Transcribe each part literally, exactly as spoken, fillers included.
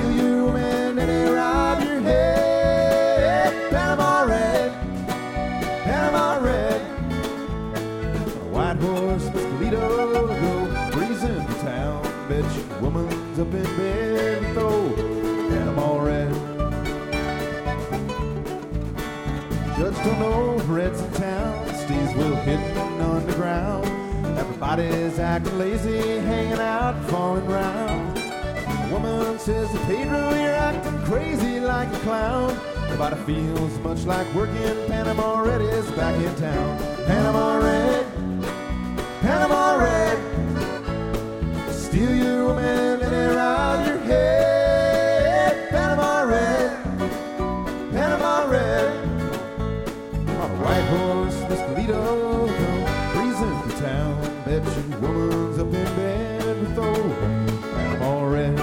Steal your woman and they rob your head. Panama red, Panama red. A white horse, Mescalito, go breezing to town. Bet your woman's up in bed with old Panama red. Judge don't know red's in town. Steve's will hidden underground. Everybody's acting lazy, hanging out, falling round. The woman says to Pedro, you're acting crazy like a clown. Nobody feels much like working. Panama red is back in town. Panama red, Panama red. Steal your woman and they rob your head. Panama red, Panama red. On a white horse, Mescalito, come breezing through town. Bet your woman's up in bed with old Panama red.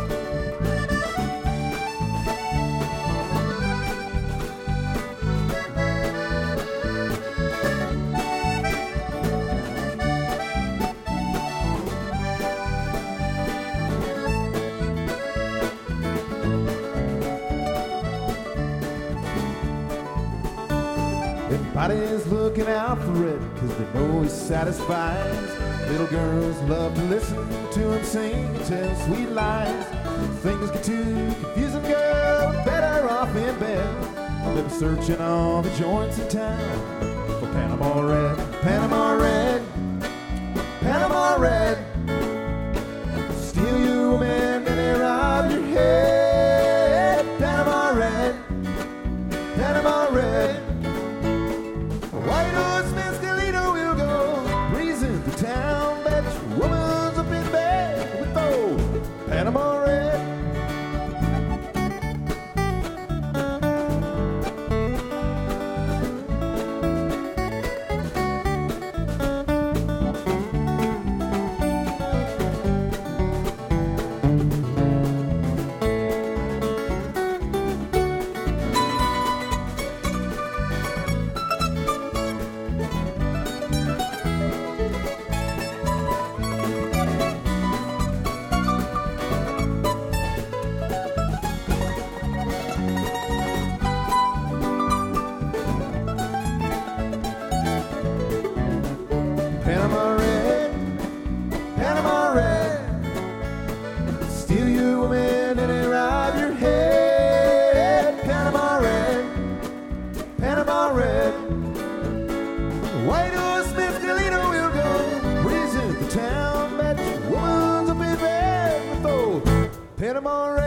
Everybody's looking out for Red, cause they know he satisfies. Little girls love to listen to him sing and tell sweet lies. Things get too confusing, girl, better off in bed. They'll be searching all the joints in town for Panama red. Panama red, Panama red. Steal your woman and they rob your head. Panama red, Panama red. White horse, Mescalito will go breezing through town. Bet your woman's up in bed with old Panama red. Panama red, Panama red. Steal your woman and they rob your head. Panama red, Panama red. White horse, Mescalito will go breezing through town. Bet your woman's up in bed with old Panama red.